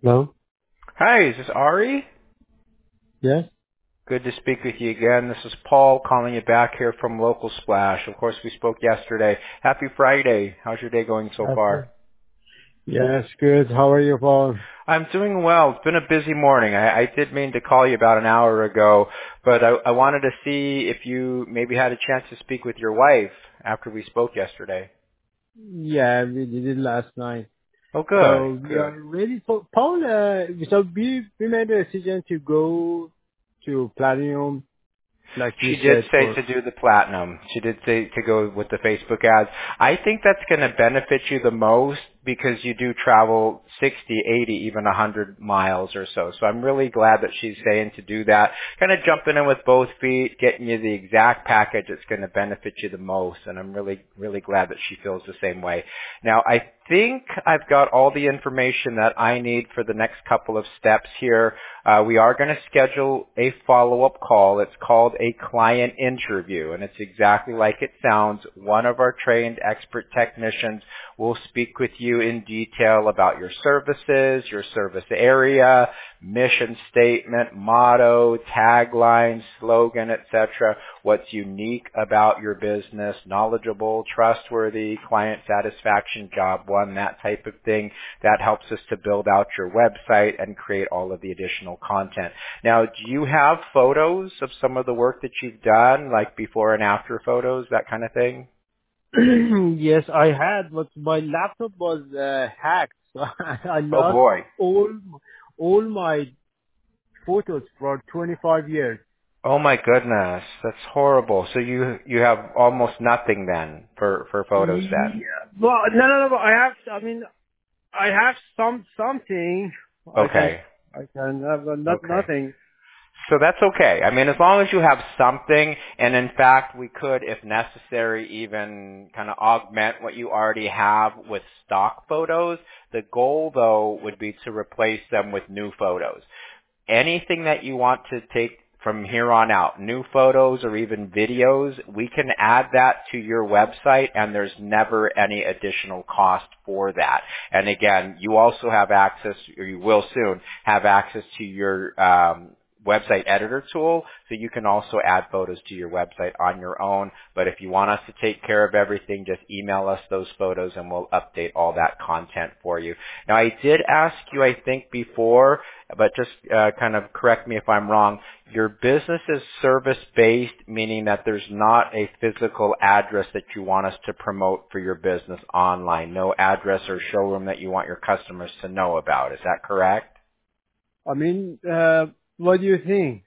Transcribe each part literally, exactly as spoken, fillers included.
No? Hi, is this Ari? Yes? Good to speak with you again. This is Paul calling you back here from Local Splash. Of course, we spoke yesterday. Happy Friday. How's your day going so Okay. far? Yes, good. How are you, Paul? I'm doing well. It's been a busy morning. I, I did mean to call you about an hour ago, but I, I wanted to see if you maybe had a chance to speak with your wife after we spoke yesterday. Yeah, we did it last night. Oh, good, So we good. are ready for Paul. Uh, so we we made a decision to go to platinum, like you She did said. say For to do the platinum. She did say to go with the Facebook ads. I think that's going to benefit you the most because you do travel sixty, eighty, even one hundred miles or so. So I'm really glad that she's saying to do that. Kind of jumping in with both feet, getting you the exact package that's going to benefit you the most. And I'm really, really glad that she feels the same way. Now, I think I've got all the information that I need for the next couple of steps here. Uh, we are going to schedule a follow-up call. It's called a client interview, and it's exactly like it sounds. One of our trained expert technicians will speak with you in detail about your services, your service area, mission statement, motto, tagline, slogan, et cetera, what's unique about your business, knowledgeable, trustworthy, client satisfaction, job one, that type of thing. That helps us to build out your website and create all of the additional content. Now, do you have photos of some of the work that you've done, like before and after photos, that kind of thing? yes, I had, but my laptop was uh, hacked, so I Oh lost boy. all all my photos for twenty-five years. Oh my goodness, that's horrible. So you you have almost nothing then for for photos then. Yeah. Well, no, no, no. But I have. I mean, I have some something. I can Okay. I can have uh, not Okay. nothing. So that's okay. I mean, as long as you have something, and in fact, we could, if necessary, even kind of augment what you already have with stock photos. The goal, though, would be to replace them with new photos. Anything that you want to take from here on out, new photos or even videos, we can add that to your website and there's never any additional cost for that. And again, you also have access, or you will soon have access to your um, website editor tool, so you can also add photos to your website on your own. But if you want us to take care of everything, just email us those photos and we'll update all that content for you. Now, I did ask you, I think, before, but just uh, kind of correct me if I'm wrong. Your business is service-based, meaning that there's not a physical address that you want us to promote for your business online. No address or showroom that you want your customers to know about. Is that correct? I mean, uh, what do you think?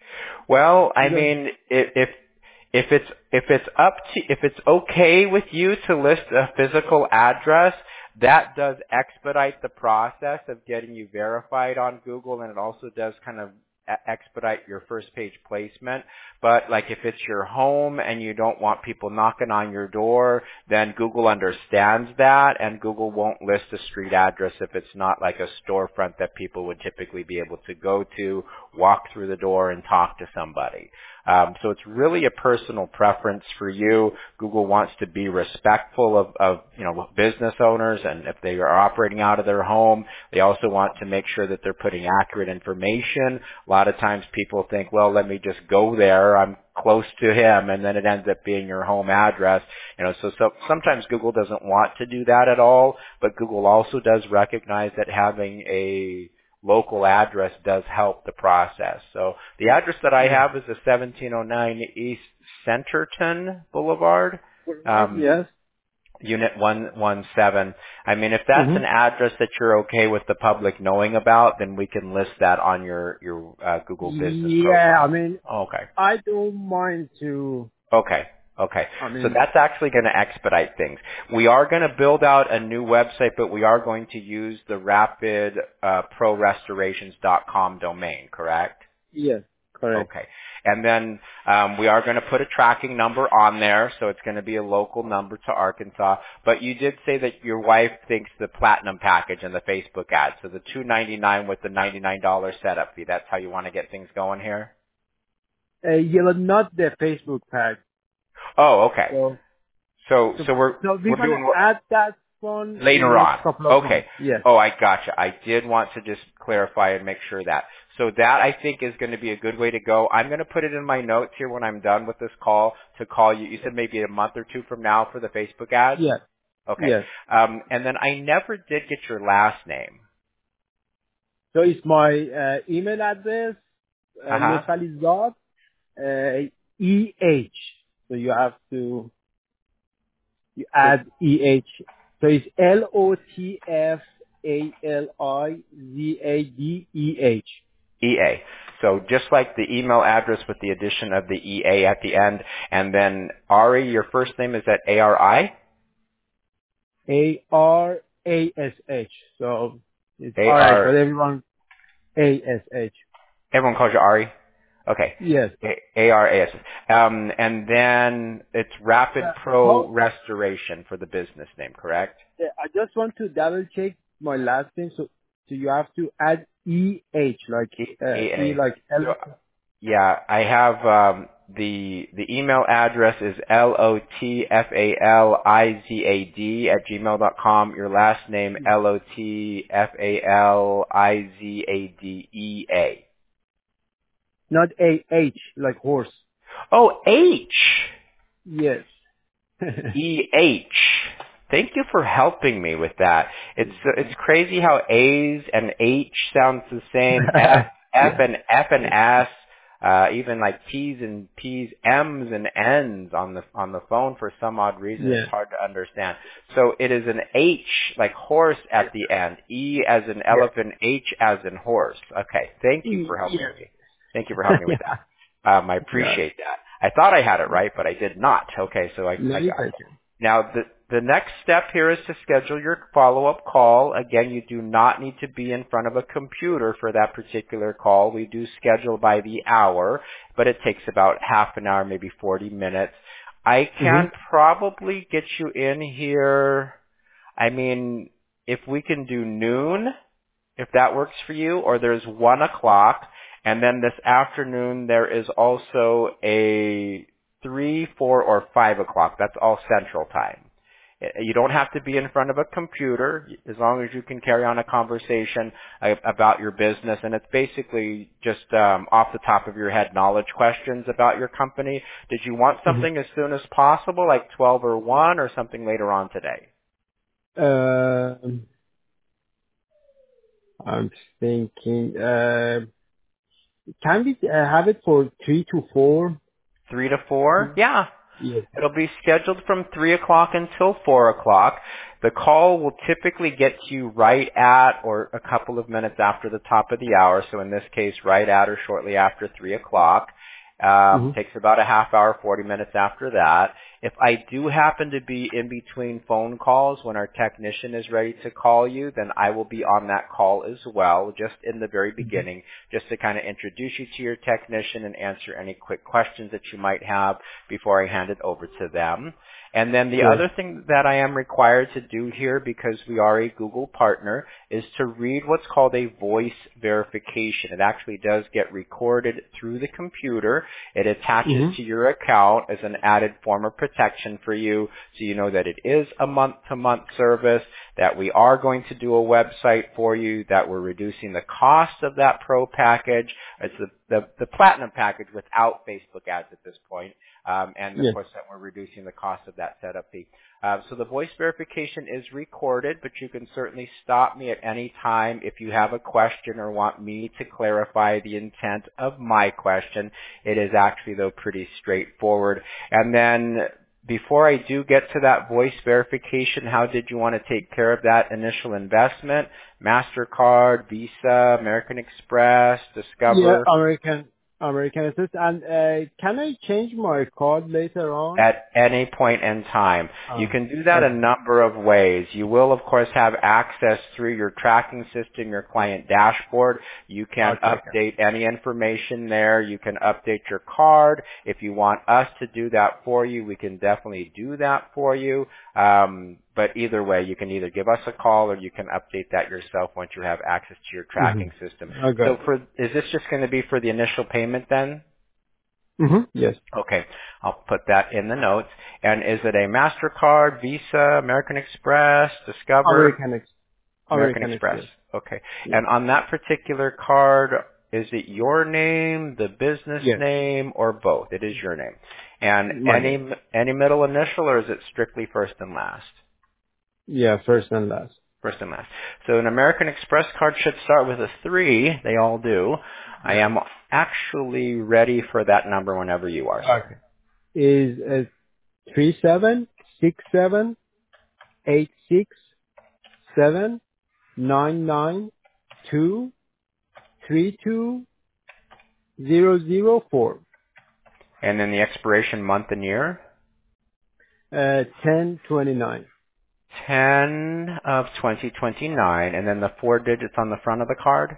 Well, I Because mean, if if if it's if it's up to if it's okay with you to list a physical address, that does expedite the process of getting you verified on Google, and it also does kind of e- expedite your first page placement. But like if it's your home and you don't want people knocking on your door, then Google understands that, and Google won't list a street address if it's not like a storefront that people would typically be able to go to, walk through the door and talk to somebody. Um, so it's really a personal preference for you. Google wants to be respectful of, of, you know, business owners, and if they are operating out of their home, they also want to make sure that they're putting accurate information. A lot of times people think, well, let me just go there. I'm close to him, and then it ends up being your home address. You know, so, so sometimes Google doesn't want to do that at all, but Google also does recognize that having a local address does help the process. So the address that I yeah, have is the seventeen oh nine East Centerton Boulevard, um, yes. Unit one one seven. I mean, if that's hmm an address that you're okay with the public knowing about, then we can list that on your your uh, Google Business Yeah, I profile. mean, Okay. I don't mind to. Okay. Okay. I So mean, that's actually going to expedite things. We are going to build out a new website, but we are going to use the rapid uh, pro restorations dot com domain, correct? yes, correct. Okay. And then um, we are going to put a tracking number on there, so it's going to be a local number to Arkansas. But you did say that your wife thinks the platinum package and the Facebook ad, so the two ninety-nine with the ninety-nine dollars setup fee. That's how you want to get things going here. Uh, yeah, but not the Facebook pack. Oh, okay. So, So so, so we're so we're we're gonna doing what? add that. one in Later next on. couple of Okay. months. Yes. Oh, I gotcha. I did want to just clarify and make sure that. So that I think is going to be a good way to go. I'm going to put it in my notes here when I'm done with this call to call you. You said maybe a month or two from now for the Facebook ads? Yes. Okay. Yes. Um, and then I never did get your last name. So it's my uh, email address, uh, Uh-huh. Lotfalizad, uh, E H. So you have to you So add E H. So it's L O T F A L I Z A D E H. E A. So just like the email address with the addition of the E A at the end. And then Ari, your first name is that A R I? A R A S H. So it's A alright, but R, everyone A S H. everyone calls you Ari? Okay. Yes. A R A S. Um, and then it's Rapid Uh, Pro how, Restoration for the business name, correct? uh, I just want to double check my last name. So, so you have to add E H, like, E- uh, E EA. like So, L. yeah, I have um, the the email address is L O T F A L I Z A D at gmail dot com. Your last name L O T F A L I Z A D E A. Not A H, like horse. Oh, H. Yes. E H. Thank you for helping me with that. It's it's crazy how A's and H sounds the same. F F yeah. and F and S, uh, even like T's and P's, M's and N's on the on the phone for some odd reason. Yeah. It's hard to understand. So it is an H like horse at the end. E as in Yes. elephant. H as in horse. Okay. Thank you E- for helping Yes. me. Thank you for helping me with yeah. that. Um, I Yeah. appreciate that. I thought I had it right, but I did not. Okay, so I, No, I it's got it. okay. Now, the, the next step here is to schedule your follow-up call. Again, you do not need to be in front of a computer for that particular call. We do schedule by the hour, but it takes about half an hour, maybe forty minutes. I can Mm-hmm. probably get you in here. I mean, if we can do noon, if that works for you, or there's one o'clock, and then this afternoon there is also a three, four, or five o'clock. That's all Central Time. You don't have to be in front of a computer as long as you can carry on a conversation uh, about your business, and it's basically just um, off the top of your head knowledge questions about your company. Did you want something as soon as possible, like twelve or one, or something later on today? Mm-hmm. Um, I'm thinking, uh, can we uh, have it for three to four? Three to four? Yeah. Yes. It'll be scheduled from three o'clock until four o'clock. The call will typically get to you right at or a couple of minutes after the top of the hour. So in this case, right at or shortly after three o'clock. Um, Mm-hmm. takes about a half hour, forty minutes after that. If I do happen to be in between phone calls when our technician is ready to call you, then I will be on that call as well, just in the very beginning, just to kind of introduce you to your technician and answer any quick questions that you might have before I hand it over to them. And then the Sure. other thing that I am required to do here, because we are a Google partner, is to read what's called a voice verification. It actually does get recorded through the computer. It attaches Mm-hmm. to your account as an added form of protection for you, so you know that it is a month-to-month service, that we are going to do a website for you, that we're reducing the cost of that pro package. It's the, the, the platinum package without Facebook ads at this point. Um, and of Yes. course that we're reducing the cost of that setup fee. Uh, so the voice verification is recorded, but you can certainly stop me at any time if you have a question or want me to clarify the intent of my question. It is actually, though, pretty straightforward. And then before I do get to that voice verification, how did you want to take care of that initial investment? MasterCard, Visa, American Express, Yeah, Discover? American American Express. And uh, can I change my card later on? At any point in time. You Oh, can do that a okay. number of ways. You will, of course, have access through your tracking system, your client dashboard. You can Okay. Okay. update any information there. You can update your card. If you want us to do that for you, we can definitely do that for you. Um, but either way, you can either give us a call or you can update that yourself once you have access to your tracking system. Mm-hmm. Okay. So for, is this just going to be for the initial payment then? Mm-hmm. Yes. Okay, I'll put that in the notes. And is it a MasterCard, Visa, American Express, Discover? American Ex- American American Express. Express. Okay. Yes. And on that particular card, is it your name, the business Yes. name, or both? It is your name. And My name. any any middle initial, or is it strictly first and last? Yeah, first and last. First and last. So an American Express card should start with a three. They all do. I Yeah. am actually ready for that number whenever you are, sir. Okay. Is uh, three seven six seven eight six seven nine nine two three two zero zero four. And then the expiration month and year? Uh, ten twenty nine ten of twenty twenty-nine. And then the four digits on the front of the card?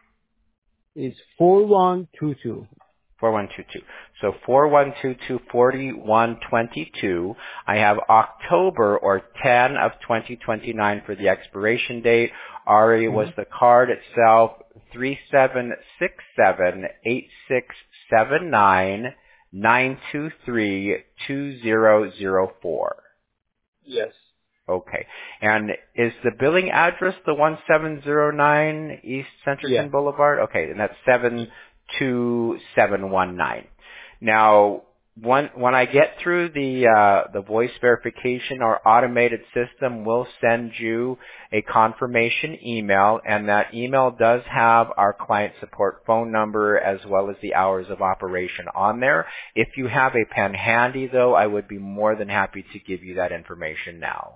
is four one two two. four one two two. So four one two two forty one twenty-two. I have October or ten of twenty twenty-nine for the expiration date. Ari was Mm-hmm. the card itself, three seven six seven eight six seven nine nine two three two zero zero four. Yes. Okay. And is the billing address the one seven zero nine East Yeah. Centerton Boulevard? Okay, and that's seven two seven one nine. Now, when, when I get through the, uh, the voice verification, our automated system will send you a confirmation email, and that email does have our client support phone number as well as the hours of operation on there. If you have a pen handy, though, I would be more than happy to give you that information now.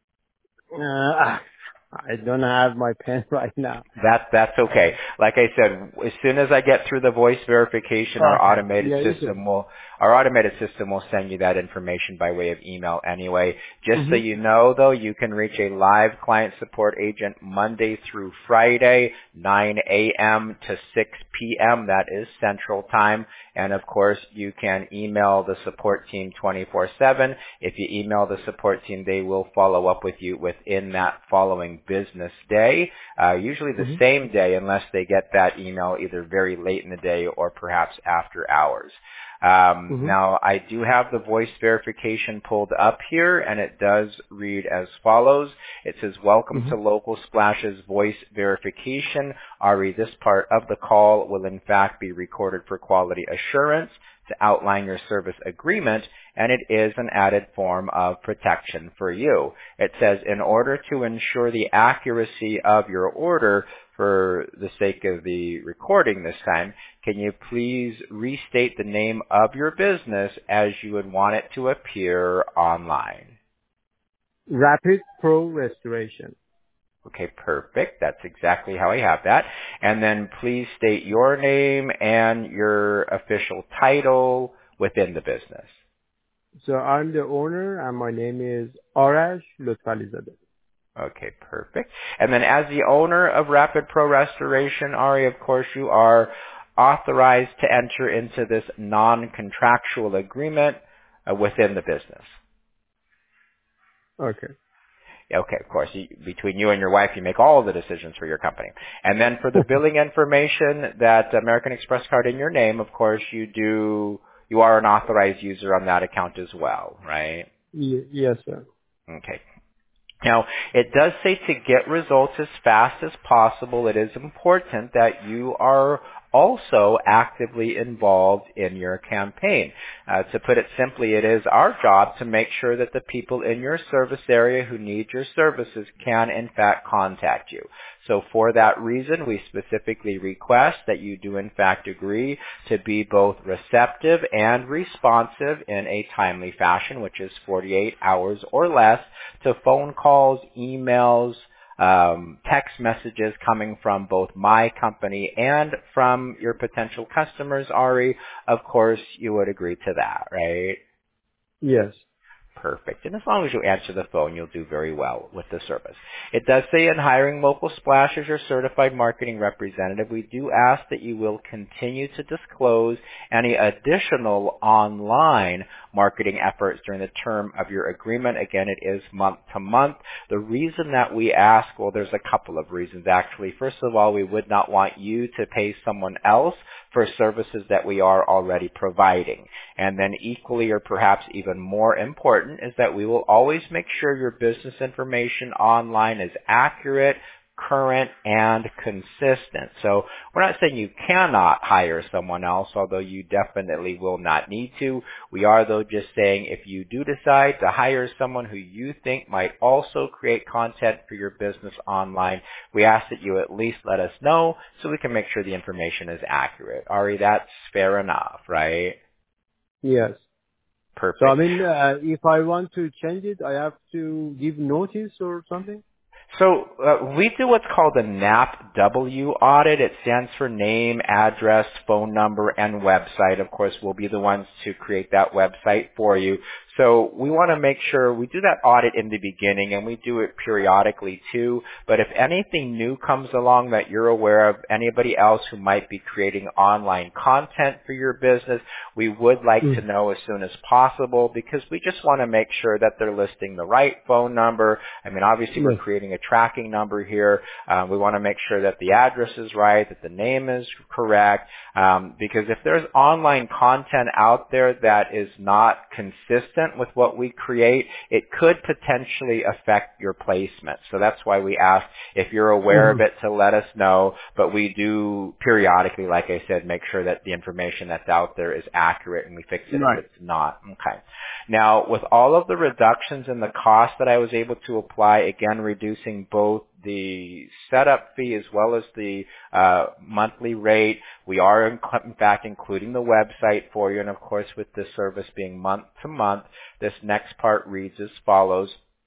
Uh, I don't have my pen right now. That that's okay. Like I said, as soon as I get through the voice verification, our Okay. automated Yeah, you can. system will our automated system will send you that information by way of email anyway. Just so Mm-hmm. you know, though, you can reach a live client support agent Monday through Friday, nine a.m. to six p.m. That is Central Time, and of course, you can email the support team twenty-four seven. If you email the support team, they will follow up with you within that following business day. Uh, usually the Mm-hmm. same day unless they get that email either very late in the day or perhaps after hours. Um, Mm-hmm. now, I do have the voice verification pulled up here, and it does read as follows. It says, welcome to Mm-hmm. Local Splash's voice verification. Ari, this part of the call will in fact be recorded for quality assurance to outline your service agreement, and it is an added form of protection for you. It says, in order to ensure the accuracy of your order, for the sake of the recording this time, can you please restate the name of your business as you would want it to appear online? Rapid Pro Restoration. Okay, perfect. That's exactly how I have that. And then please state your name and your official title within the business. So I'm the owner, and my name is Arash Lutfalizadeh. Okay, perfect. And then as the owner of Rapid Pro Restoration, Ari, of course, you are authorized to enter into this non-contractual agreement uh, within the business. Okay. Okay, of course, you, between you and your wife, you make all the decisions for your company. And then for the billing information, that American Express card in your name, of course, you do, you are an authorized user on that account as well, right? Y- yes, sir. Okay. Now, it does say to get results as fast as possible, it is important that you are also actively involved in your campaign. Uh, to put it simply, it is our job to make sure that the people in your service area who need your services can in fact contact you. So for that reason, we specifically request that you do in fact agree to be both receptive and responsive in a timely fashion, which is forty-eight hours or less, to phone calls, emails, um, text messages coming from both my company and from your potential customers, Ari. Of course, you would agree to that, right? Yes. Perfect. And as long as you answer the phone, you'll do very well with the service. It does say in hiring Local Splash as your certified marketing representative, we do ask that you will continue to disclose any additional online marketing efforts during the term of your agreement. Again, it is month to month. The reason that we ask, well, there's a couple of reasons actually. First of all, we would not want you to pay someone else for services that we are already providing. And then equally or perhaps even more important is that we will always make sure your business information online is accurate, current, and consistent. So we're not saying you cannot hire someone else, although you definitely will not need to. We are, though, just saying if you do decide to hire someone who you think might also create content for your business online, we ask that you at least let us know so we can make sure the information is accurate. Ari, that's fair enough, right? Yes. Perfect. So, I mean, uh, if I want to change it, I have to give notice or something? So uh, we do what's called a N A P W audit. It stands for name, address, phone number, and website. Of course, we'll be the ones to create that website for you. So we want to make sure we do that audit in the beginning, and we do it periodically too. But if anything new comes along that you're aware of, anybody else who might be creating online content for your business, we would like mm. to know as soon as possible, because we just want to make sure that they're listing the right phone number. I mean, obviously mm. we're creating a tracking number here. Um, we want to make sure that the address is right, that the name is correct, um, because if there's online content out there that is not consistent with what we create, it could potentially affect your placement. So that's why we ask if you're aware mm-hmm. of it to let us know, but we do periodically, like I said, make sure that the information that's out there is accurate, and we fix it right. if it's not. Okay. Now, with all of the reductions in the cost that I was able to apply, again, reducing both the setup fee as well as the uh, monthly rate, we are in, in fact including the website for you. And of course, with this service being month to month, this next part reads as follows.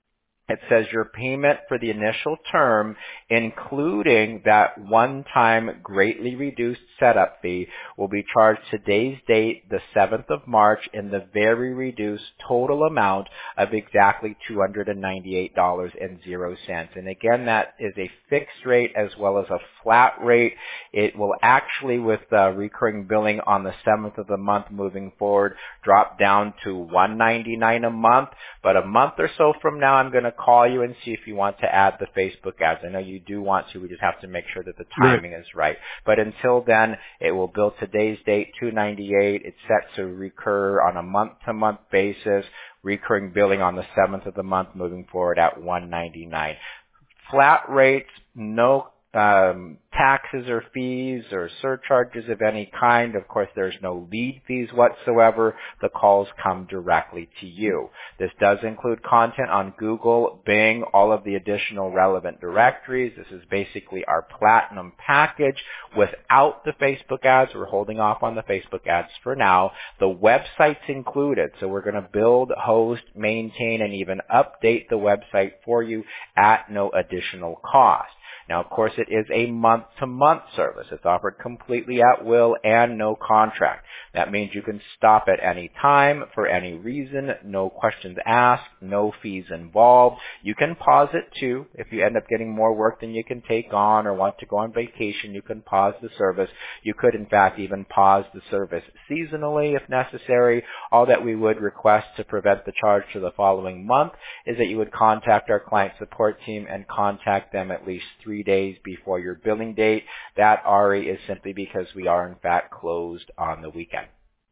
It says your payment for the initial term, including that one-time greatly reduced setup fee, will be charged today's date, the seventh of March, in the very reduced total amount of exactly two hundred ninety-eight dollars and zero cents. And again, that is a fixed rate as well as a flat rate. It will actually, with uh, recurring billing on the seventh of the month moving forward, drop down to one hundred ninety-nine dollars a month. But a month or so from now, I'm going to call you and see if you want to add the Facebook ads. I know you do want to. We just have to make sure that the timing right. is right. But until then, it will bill today's date, two hundred ninety-eight dollars. It's set to recur on a month-to-month basis, recurring billing on the seventh of the month moving forward at one hundred ninety-nine dollars. Flat rates, no um, taxes or fees or surcharges of any kind. Of course, there's no lead fees whatsoever. The calls come directly to you. This does include content on Google, Bing, all of the additional relevant directories. This is basically our platinum package without the Facebook ads. We're holding off on the Facebook ads for now. The website's included, so we're going to build, host, maintain, and even update the website for you at no additional cost. Now, of course, it is a month-to-month service. It's offered completely at will and no contract. That means you can stop at any time for any reason, no questions asked, no fees involved. You can pause it too. If you end up getting more work than you can take on or want to go on vacation, you can pause the service. You could, in fact, even pause the service seasonally if necessary. All that we would request to prevent the charge to the following month is that you would contact our client support team and contact them at least three days before your billing date. That, Ari, is simply because we are in fact closed on the weekend.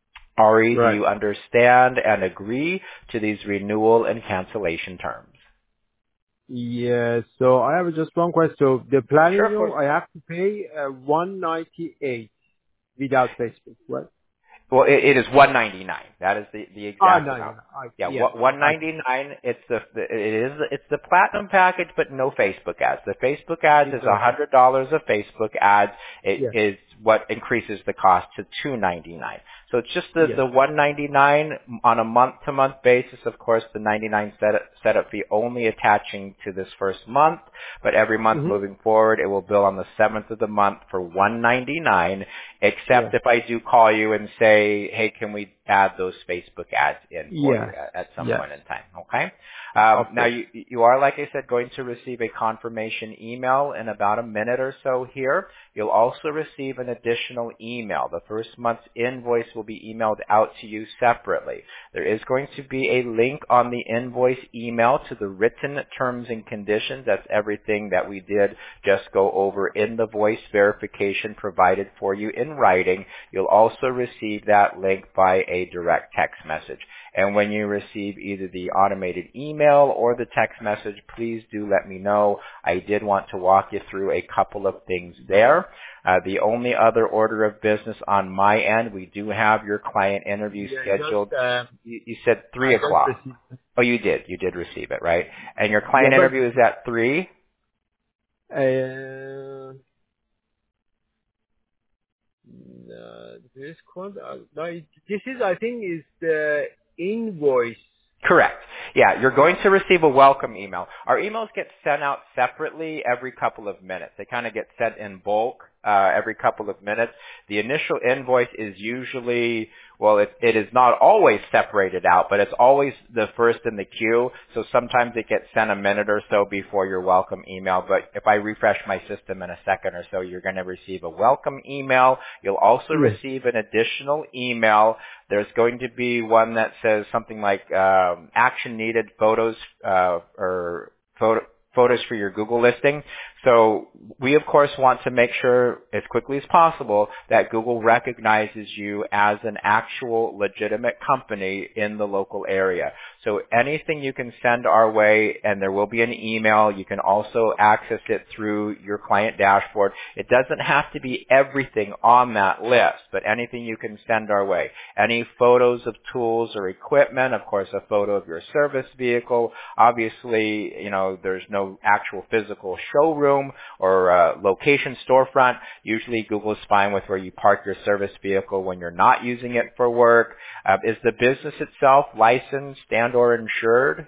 Ari, right. do you understand and agree to these renewal and cancellation terms? Yes. So I have just one question. So the platinum, sure, I have to pay uh, one hundred ninety-eight without Facebook, right? Well, it, it is one hundred ninety-nine dollars. That is the, the exact oh, no, amount. No, no. I, yeah, yeah, one hundred ninety-nine dollars. It's the, the it is it's the platinum package, but no Facebook ads. The Facebook ads exactly. is one hundred dollars of Facebook ads. It yes. is what increases the cost to two hundred ninety-nine dollars. So it's just the, yes. the one hundred ninety-nine dollars on a month-to-month basis. Of course, the ninety-nine dollars setup, setup fee only attaching to this first month, but every month mm-hmm. moving forward, it will bill on the seventh of the month for one hundred ninety-nine dollars, except yeah. if I do call you and say, hey, can we add those Facebook ads in for Yes. you at, at some Yes. point in time. Okay. Um, now Okay. you you are, like I said, going to receive a confirmation email in about a minute or so here. You'll also receive an additional email. The first month's invoice will be emailed out to you separately. There is going to be a link on the invoice email to the written terms and conditions. That's everything that we did just go over in the voice verification provided for you in writing. You'll also receive that link by a direct text message. And when you receive either the automated email or the text message, please do let me know. I did want to walk you through a couple of things there. Uh, the only other order of business on my end, we do have your client interview Yeah, scheduled. just, uh, You, you said three I just o'clock. received. Oh, you did. You did receive it, right? And your Yeah, client but interview is at three? uh, uh, this one, uh, no, it- this is, I think, is the invoice. Correct. Yeah, you're going to receive a welcome email. Our emails get sent out separately every couple of minutes. They kind of get sent in bulk uh, every couple of minutes. The initial invoice is usually, well, it, it is not always separated out, but it's always the first in the queue. So sometimes it gets sent a minute or so before your welcome email. But if I refresh my system in a second or so, you're going to receive a welcome email. You'll also Yes. receive an additional email. There's going to be one that says something like um, action needed photos uh, or photo, photos for your Google listing. So we, of course, want to make sure as quickly as possible that Google recognizes you as an actual legitimate company in the local area. So anything you can send our way, and there will be an email. You can also access it through your client dashboard. It doesn't have to be everything on that list, but anything you can send our way. Any photos of tools or equipment, of course, a photo of your service vehicle. Obviously, you know, there's no actual physical showroom or uh, location storefront. Usually Google is fine with where you park your service vehicle when you're not using it for work. Uh, is the business itself licensed and or insured?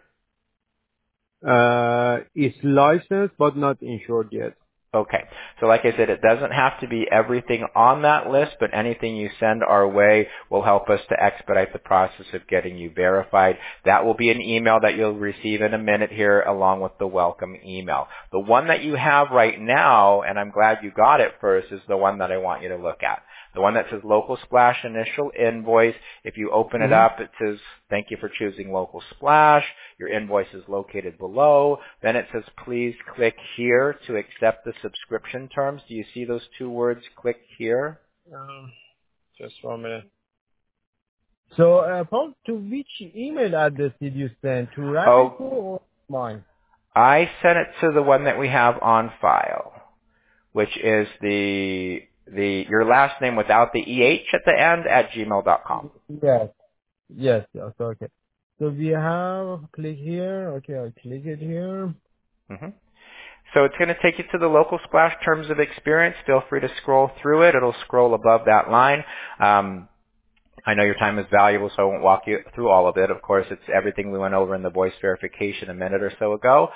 Uh, it's licensed but not insured yet. Okay. So like I said, it doesn't have to be everything on that list, but anything you send our way will help us to expedite the process of getting you verified. That will be an email that you'll receive in a minute here along with the welcome email. The one that you have right now, and I'm glad you got it first, is the one that I want you to look at. The one that says Local Splash Initial Invoice. If you open it Mm-hmm. up, it says, thank you for choosing Local Splash. Your invoice is located below. Then it says, please click here to accept the subscription terms. Do you see those two words, click here? Um, just one minute. So, uh, Paul, to which email address did you send? To Radico Oh, or mine? I sent it to the one that we have on file, which is the, the, your last name without the E H at the end at gmail dot com. Yes. Yes, yes, okay. So we have, click here. Okay, I click it here. Mm-hmm. So it's going to take you to the Local Splash Terms of Experience. Feel free to scroll through it. It'll scroll above that line. Um, I know your time is valuable, so I won't walk you through all of it. Of course, it's everything we went over in the voice verification a minute or so ago.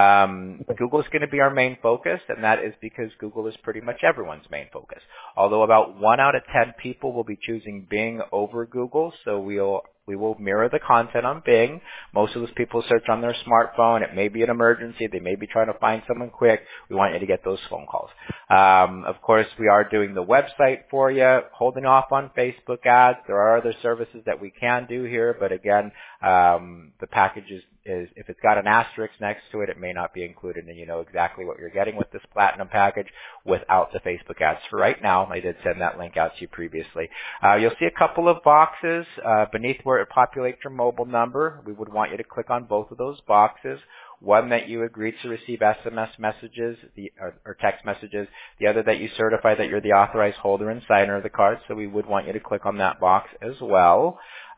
Um, Google is going to be our main focus, and that is because Google is pretty much everyone's main focus. Although about one out of ten people will be choosing Bing over Google, so we'll we will mirror the content on Bing. Most of those people search on their smartphone. It may be an emergency. They may be trying to find someone quick. We want you to get those phone calls. Um, of course, we are doing the website for you, holding off on Facebook ads. There are other services that we can do here, but again, um, the package is, is, if it's got an asterisk next to it, it may not be included, and you know exactly what you're getting with this Platinum package without the Facebook ads. For right now, I did send that link out to you previously. Uh, you'll see a couple of boxes uh, beneath where it populates your mobile number. We would want you to click on both of those boxes. One that you agree to receive S M S messages the, or, or text messages. The other that you certify that you're the authorized holder and signer of the card. So we would want you to click on that box as well.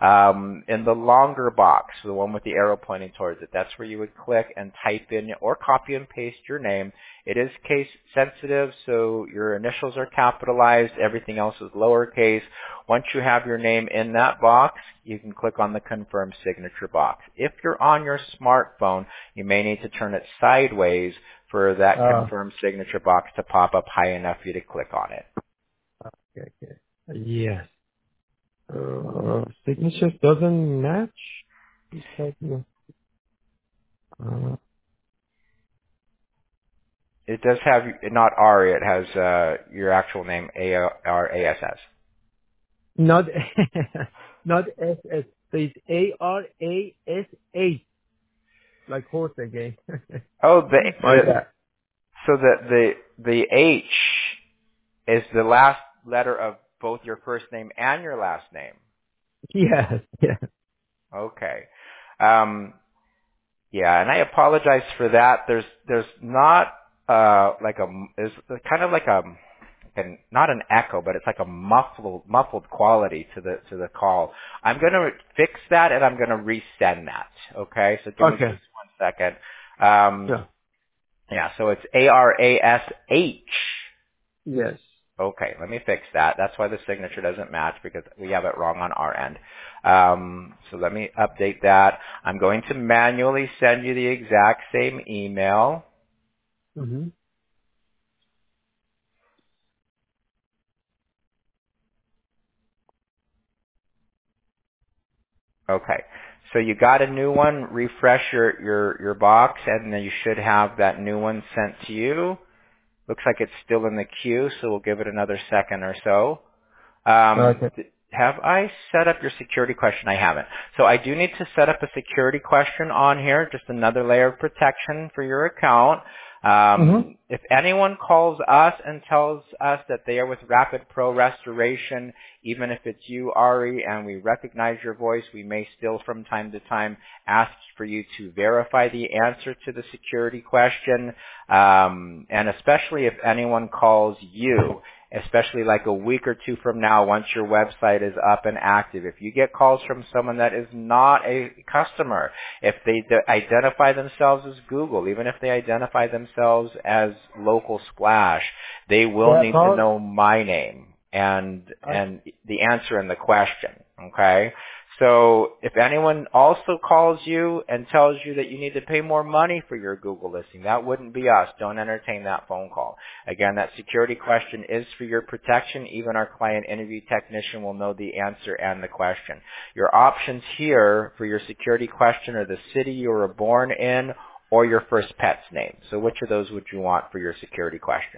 Um, in the longer box, the one with the arrow pointing towards it, that's where you would click and type in or copy and paste your name. It is case sensitive, so your initials are capitalized. Everything else is lowercase. Once you have your name in that box, you can click on the confirm signature box. If you're on your smartphone, you may need to turn it sideways for that Uh, confirm signature box to pop up high enough for you to click on it. okay, okay. Yes. Uh, signature doesn't match. Please help me. Uh, It does have not Ari. It has uh, your actual name, A R A S S. not not S S. So it's A R A S H, like horse again. Oh, the My the bad. so the the the H is the last letter of both your first name and your last name. Yes, yes. Okay. Um, yeah, and I apologize for that. There's there's not uh like a there's kind of like a and not an echo, but it's like a muffled muffled quality to the to the call. I'm gonna fix that and I'm gonna resend that. Okay, so give me Okay. just one second. Um, Yeah. yeah, so it's A R A S H. Yes. Okay, let me fix that. That's why the signature doesn't match because we have it wrong on our end. Um, so let me update that. I'm going to manually send you the exact same email. Mm-hmm. Okay. So you got a new one, refresh your, your, your box, and then you should have that new one sent to you. Looks like it's still in the queue, so we'll give it another second or so. Um, Okay. th- have I set up your security question? I haven't. So I do need to set up a security question on here, just another layer of protection for your account. Mm-hmm. Um, if anyone calls us and tells us that they are with Rapid Pro Restoration, even if it's you, Ari, and we recognize your voice, we may still from time to time ask for you to verify the answer to the security question. Um, and especially if anyone calls you, especially like a week or two from now once your website is up and active. If you get calls from someone that is not a customer, if they d- identify themselves as Google, even if they identify themselves as Local Splash, they will Yeah, need to call. know my name and I, and the answer in the question, okay? So if anyone also calls you and tells you that you need to pay more money for your Google listing, that wouldn't be us. Don't entertain that phone call. Again, that security question is for your protection. Even our client interview technician will know the answer and the question. Your options here for your security question are the city you were born in or your first pet's name. So which of those would you want for your security question?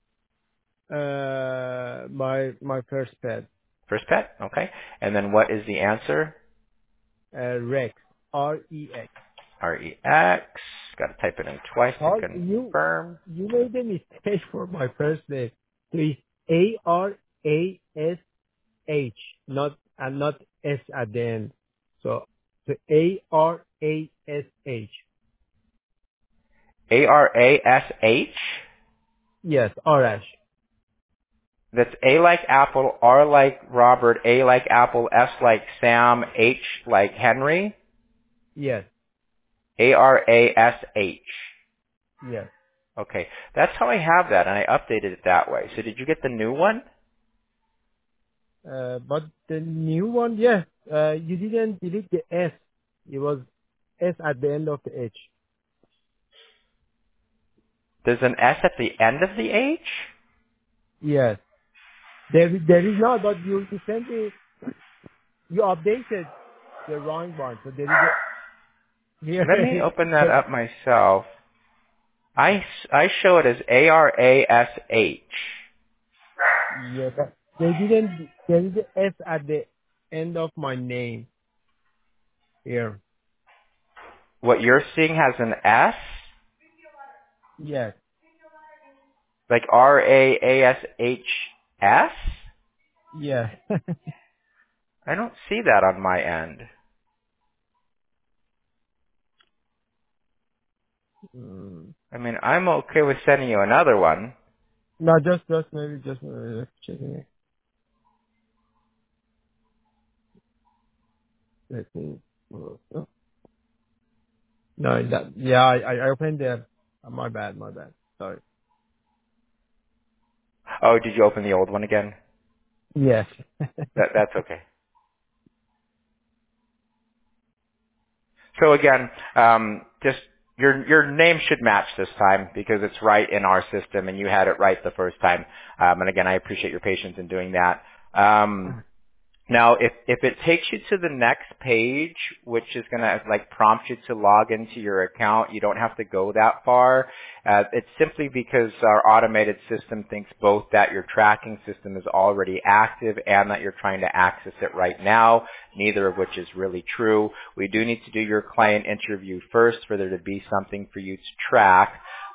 uh, my my first pet, First pet? Okay. And then what is the answer? uh, Rex, R E X. R E X. Got to type it in twice to Call you. confirm. You made a mistake for my first name. So it's A R A S H, not and not S at the end. So the A R A S H. A R A S H. Yes, Arash. That's A like Apple, R like Robert, A like Apple, S like Sam, H like Henry. Yes, A R A S H. yes. Okay. That's how I have that, and I updated it that way. So did you get the new one? Uh, but the new one, yes. Uh, you didn't delete the S. It was S at the end of the H. There's an S at the end of the H? Yes. There, is- there is not, but you, you sent me, you updated the wrong one. So there is a, Let me here, open that up myself. I, s- I show it as A R A S H. yes. They didn't, there is a S at the end of my name here. What you're seeing has an S? Yes. Like R A A S H S? Yeah. I don't see that on my end. Mm. I mean, I'm okay with sending you another one. No, just, just maybe just uh, checking it. Let me, uh, no, that, yeah, I, I I opened the, uh, my bad, my bad. Sorry. Oh, did you open the old one again? Yes. That, that's okay. So again, um, just your your name should match this time because it's right in our system, and you had it right the first time. Um, and again, I appreciate your patience in doing that. Um, Now, if, if it takes you to the next page, which is going to like prompt you to log into your account, you don't have to go that far. Uh, it's simply because our automated system thinks both that your tracking system is already active and that you're trying to access it right now, neither of which is really true. We do need to do your client interview first for there to be something for you to track.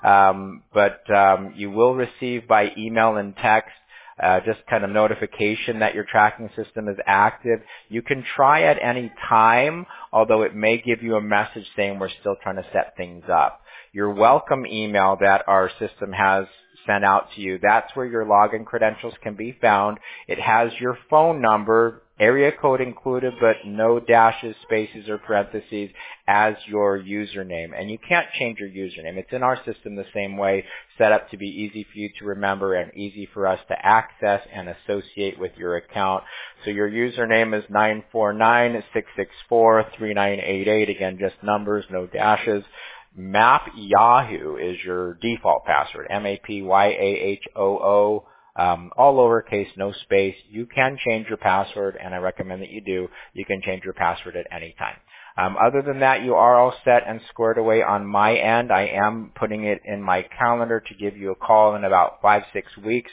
Um, but um, you will receive by email and text Uh, just kind of notification that your tracking system is active. You can try at any time, although it may give you a message saying we're still trying to set things up. Your welcome email that our system has sent out to you, that's where your login credentials can be found. It has your phone number, area code included, but no dashes, spaces, or parentheses as your username. And you can't change your username. It's in our system the same way, set up to be easy for you to remember and easy for us to access and associate with your account. So your username is nine four nine, six six four, three nine eight eight. Again, just numbers, no dashes. Map Yahoo is your default password, M A P Y A H O O, um, all lowercase, no space. You can change your password, and I recommend that you do. You can change your password at any time. Um, other than that, you are all set and squared away on my end. I am putting it in my calendar to give you a call in about five, six weeks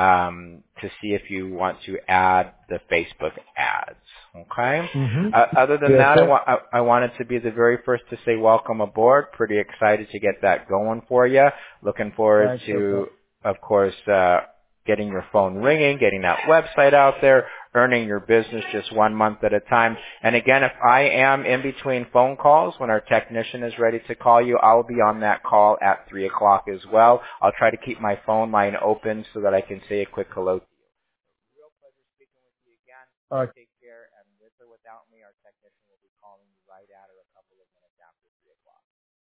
um, to see if you want to add the Facebook ads. Okay. Mm-hmm. Uh, other than Yes, that, I, sir. wa- I, I wanted to be the very first to say welcome aboard. Pretty excited to get that going for you. Looking forward Thank you, to, Paul. of course, uh, getting your phone ringing, getting that website out there, earning your business just one month at a time. And again, if I am in between phone calls when our technician is ready to call you, I'll be on that call at three o'clock as well. I'll try to keep my phone line open so that I can say a quick hello. Real pleasure speaking with you again. Uh, Take care, and with or without me, our technician will be calling you right at or a couple of minutes after three o'clock.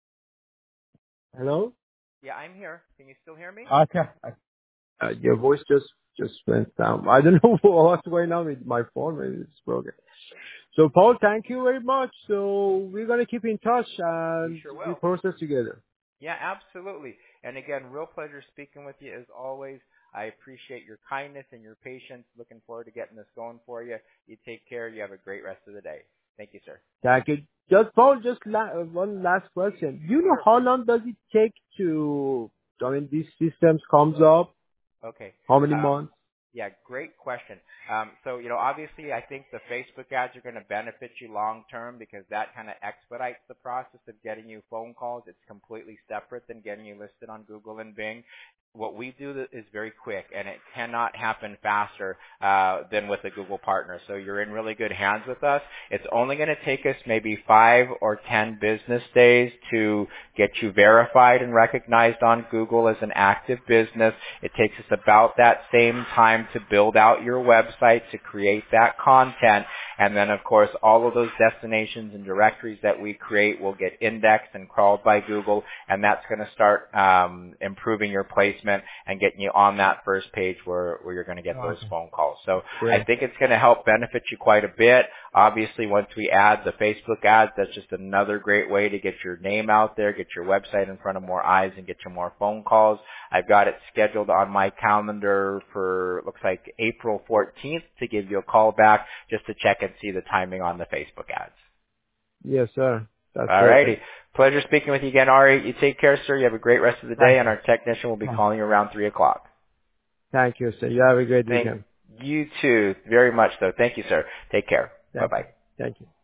hello? Yeah, I'm here. Can you still hear me? Okay. Uh, your voice just just went down. I don't know what's going on with my phone. Maybe it's broken. So, Paul, thank you very much. So we're gonna keep in touch We and sure we will. process together. Yeah, absolutely. And again, real pleasure speaking with you as always. I appreciate your kindness and your patience. Looking forward to getting this going for you. You take care. You have a great rest of the day. Thank you, sir. Thank you. Just Paul, just la- uh, one last question. You know Sure. how long does it take to? I mean, these systems comes up. Okay. How many Um, months? yeah, great question. Um, so, you know, obviously I think the Facebook ads are going to benefit you long term because that kind of expedites the process of getting you phone calls. It's completely separate than getting you listed on Google and Bing. What we do th- is very quick, and it cannot happen faster uh, than with a Google partner. So you're in really good hands with us. It's only going to take us maybe five or ten business days to get you verified and recognized on Google as an active business. It takes us about that same time to build out your website, to create that content, and then of course all of those destinations and directories that we create will get indexed and crawled by Google, and that's going to start um, improving your placement and getting you on that first page where, where you're going to get those Okay. phone calls. So I Great. think it's going to help benefit you quite a bit. Obviously, once we add the Facebook ads, that's just another great way to get your name out there, get your website in front of more eyes, and get you more phone calls. I've got it scheduled on my calendar for, looks like April fourteenth to give you a call back just to check and see the timing on the Facebook ads. Yes, sir. That's All righty. perfect. Pleasure speaking with you again, Ari. You take care, sir. You have a great rest of the day, Thank and you. our technician will be Thank you. calling you around three o'clock. Thank you, sir. You have a great Thank weekend. you too, very much so. Thank you, sir. Take care. Thank Bye-bye. you. Thank you.